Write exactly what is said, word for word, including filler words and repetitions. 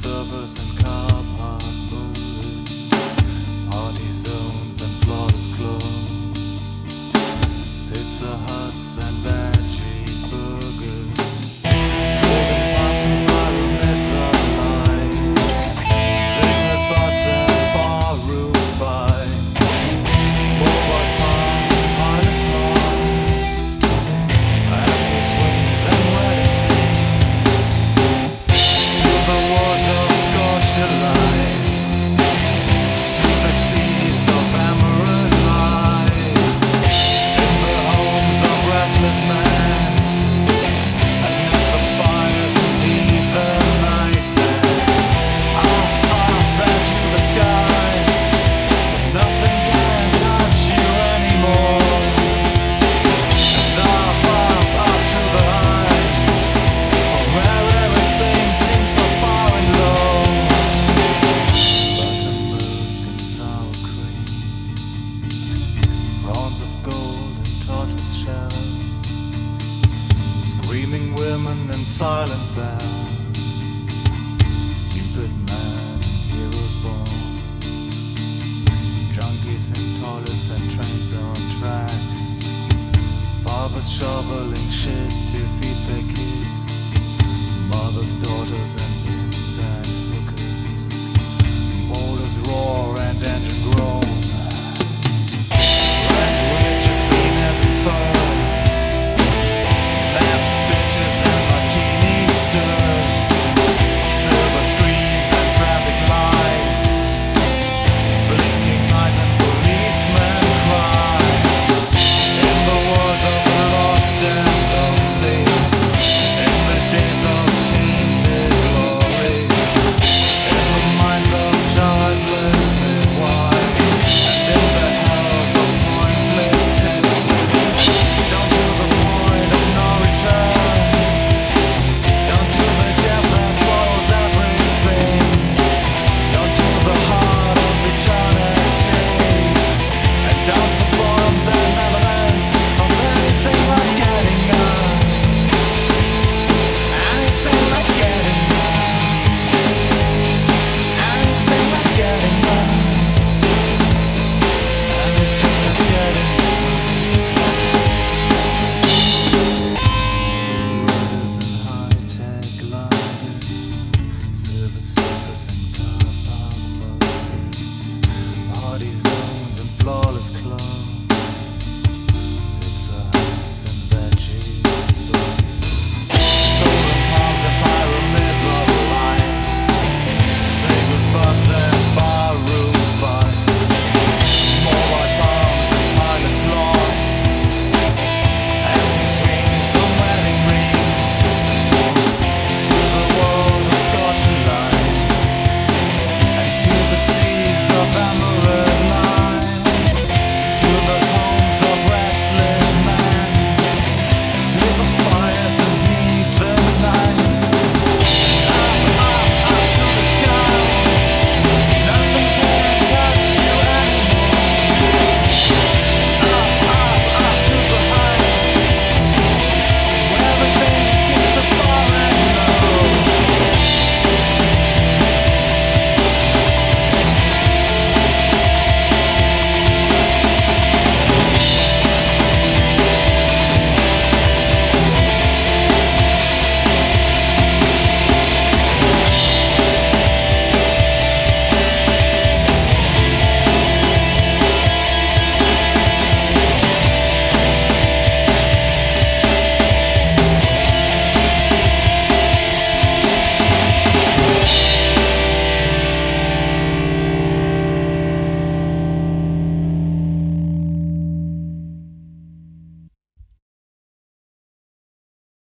surfers and car park moves, party zones and flawless clothes, Pizza Huts and veggie burgers, golden palms and pyramids of light, cigarette butts and barroom fights, mobiles, palms and pilots lost, empty swings and wedding rings, to the woods of scorched delights, to the seas of emerald lights, in the homes of restless men, and at the fires and leave the nights then, up, up, then to the sky, where nothing can touch you anymore, and up, up, up to the heights, from where everything seems so far and low. Buttermilk and sour cream, prawns of gold and tortoise shell, screaming women and silent bells, stupid man and heroes born, junkies in toilets and trains on tracks, fathers shoveling shit to feed their kids, mothers, daughters and imps and hookers, motors roar and engine groan,